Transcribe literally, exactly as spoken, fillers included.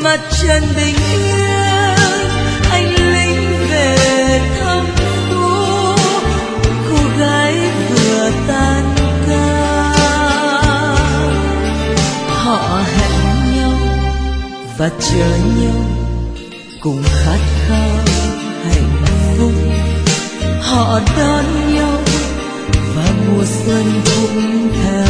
mặt trần bình yên, anh lính về thăm phố, cô gái vừa tan ca. Họ hẹn nhau và chờ nhau cùng khát khao hạnh phúc, họ đón nhau và mùa xuân cũng theo.